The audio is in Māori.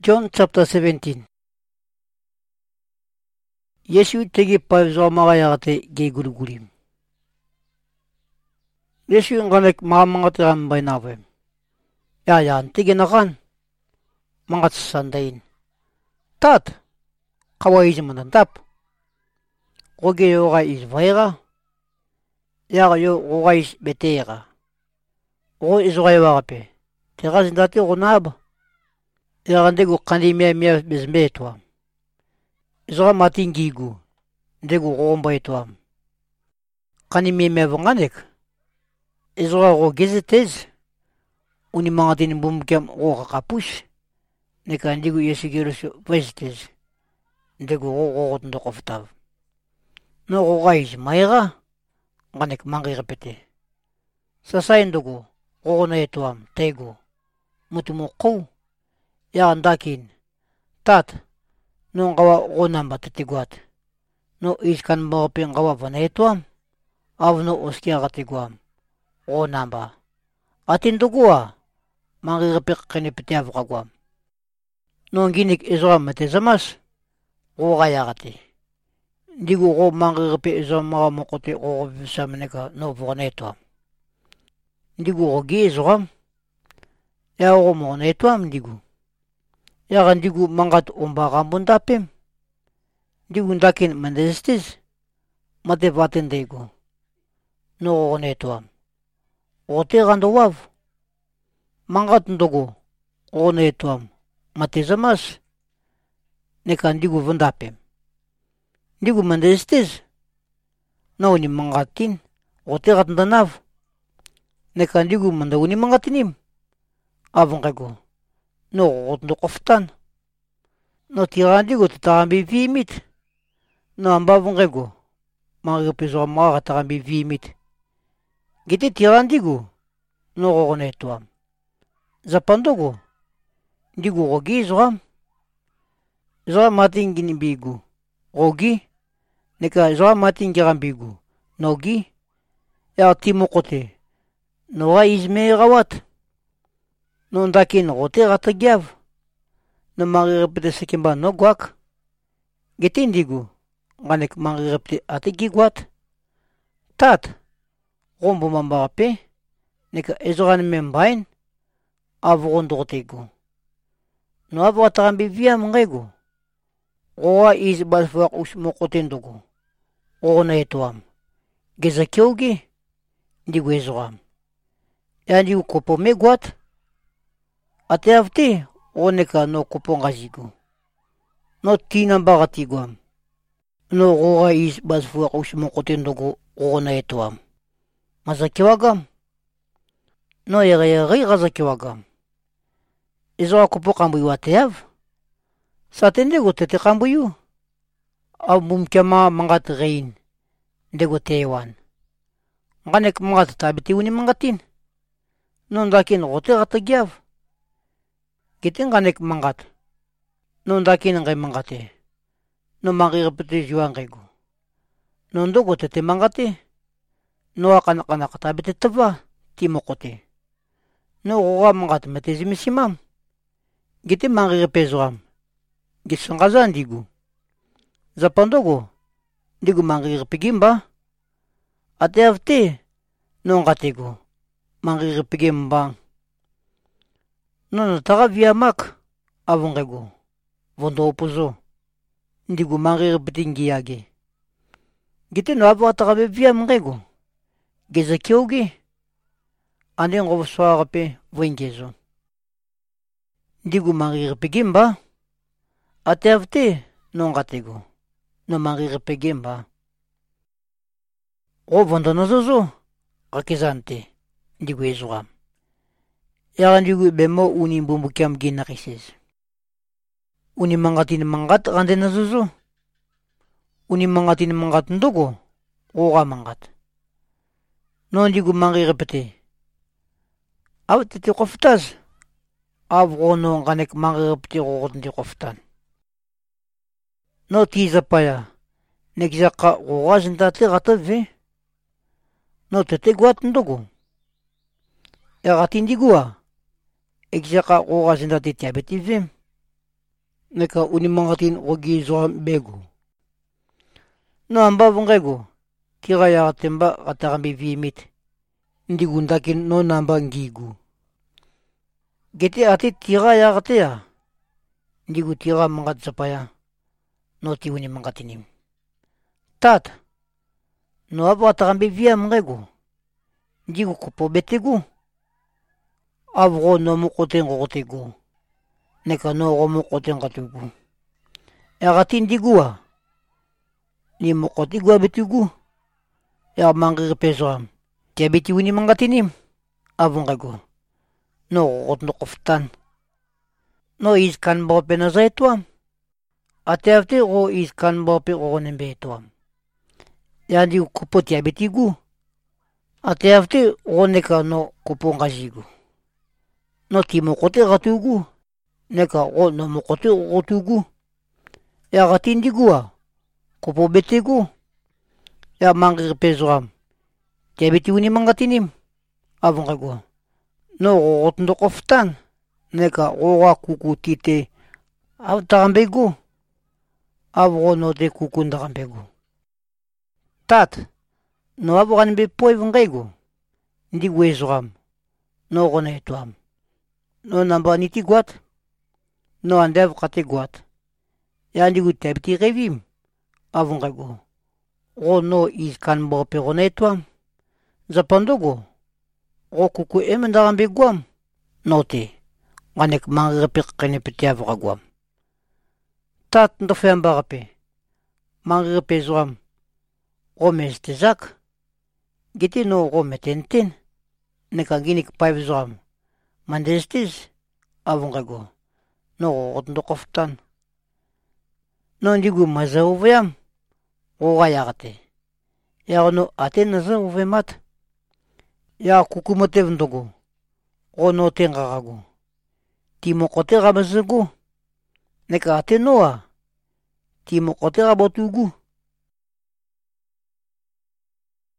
John chapter 17. 예수 되기 빠져 마가야가테 게구르구림. 예수 인간의 마음만가테 안 바이나베. 야야 되게 나간 망가트 산다인. 탓 카와이지만 답. 거기 요가 이즈바이가 야가 요 오가 이즈 베테가. 오 이즈바이가 앞에. 제가 진다티 오나바. 야간데 고 칸디미야 비즈메토아. 이즈가 마팅기구. 데고 고om바이토아. 칸디미야 방가넥. 이즈가 고 게제테즈. 우니 망아티니 붐겸 오가 카푸시. 네가 안디고 예수기로스 베스테즈. 데고 오고고도 코프타. 너 오가 이즈 마이가 가넥 망가이가 페테. 사사인도고 오고네토암 테고 무투모코 야 안다킨 탓 농가와 오남바 테티구앗 노 이스칸 모펜 가와 바네토암 아브노 오스키아가 테구암 오남바 아틴도구아 망가이가 페케네 페티아브가구암 농기닉 이즈람 메테자마스 오가야가티 디고 고 망가이가 페 이즈마가 모코테 오비사메네가 노 보네토암 디고 오기 이즈람 야고 모네토암 디고 야간 디고 망갓 옴바가 문다핌 디고 다킨 만데스티스 마테 바텐 데고 노오네토암 오테간도 와브 망갓 도고 오네토암 마테자마스 네칸 디고 문다핌 디고 만데스티스 노니 망갓틴 오테간 다나브 네칸 디고 만다우니 망갓님 아봉가고 노 코프탄 노 티란디고 타람비 비밋 노 암바봉가고 마르페조 마가 타람비 비밋 기테 티란디고 노 고네토암 자판도고 디고 고기 조암 조 마팅기니 비고 고기 네카 조 마팅기람 비고 노기 야 티모코테 노아 이즈메가왓 non dakin rote ratagyav no marirepte sekimba no guak getindigu nganek marirepte atigiguat tat rombo mambape neka ezoran membain avron drotego no avotran bivia mngego oa is balfwa usmokotendogo ona etoam gezakyogi digu ezoram yani ukopo meguat ate avte oneka no kupongazigo no tinambagatigoam no roa is basfua usmokotendogo ona etoam mazakiwagam no yere gazakiwagam izo kupokambu wateav satendego tete kambuyu au mumkema mangat rein dego tewan nganek mangat tabiti uni mangatin non dakin rote gatagyav Giting kanek mangat. Non dakin ngay mangate. No mangirepete juang kaygo. Non dogo tete mangate. No akanak tabete taba. Timokote. No roga mangat metezimisimam. Giting mangirepezoam. Gisangazan digu. Zapandogo. Digu mangirepegimba. Ate avte. Non katego. Mangirepegimba. No taga via mak avongego vondo opozo ndigu mangere betingi yage gite no abo taga via mngego geze kyoge ande ngo soara pe wengezo ndigu mangere pegimba atevte no ngatego no mangere pegimba o vondo no zozo akizante ndigu ezwa Yarandigu bemo uni bumbukiam ginakises. Uni mangatin mangat rande nazuzu. Uni mangatin mangat ndogo. Oga mangat. Nondigu mangi repete. Awtete koftas. Avrono nganek mangi repete rogondi koftan. No tiza paya. Nekzaka rogazindate ratave. No tete guat ndogo. Yaratindigua. Exaka roga zinda de diabetive. neka unimangatin ogi zoam bego. No amba vungego, tira ya temba katakambi vimit, ndigundakin no namba ngigu. Gete ati tira ya katea, ndigu tira mangat zapaya, no ti unimangatinim. Tat, no abo katakambi via mngego, ndigu kupo betegu, avro no mukoten gotegu, neka no mukoten gatugu. Yagatin digua, ni mukotigua betugu, ya mangir pesoam, tia beti unimangatinim, avungego, no got no koftan, no iskan bope na zaituam, ate afte o iskan bope o nembetuam. Ya digu kupo tia betigu, ate afte o neka no kupo ngazigu. No ti mukote gatugu, neka o no mukote gotugu, ya gatin digua, kupo betegu, ya mangir pesoam, tia beti unimangatinim, avungego, no got no koftan, neka oga kuku tite, avtagambegu, avro no te kukundagambegu. Tat, no avogan be poi vungego, ndigu ezoam, no gona etuam, no namba niti guat, no andev kate guat, ya ndigu tebti revim, avungego, o no iskan bope gona etuam, zapandogo, o kuku emendagambeguam, no te, nganek mangirepik kenepeti avogaguam. Tat ndofe ambagape, mangiripe zoam, Gomez te zak, gete no gome tenten, neka ginik paiv zoam, mandestis, avungego, no gotndo koftan. No ndigu maza uveam, goga yagate, ya no ate naza uvemat, ya kukumotev ndogo, go no tengagago, timo kote gamazago, neka ate noa, timo kote gabotugu,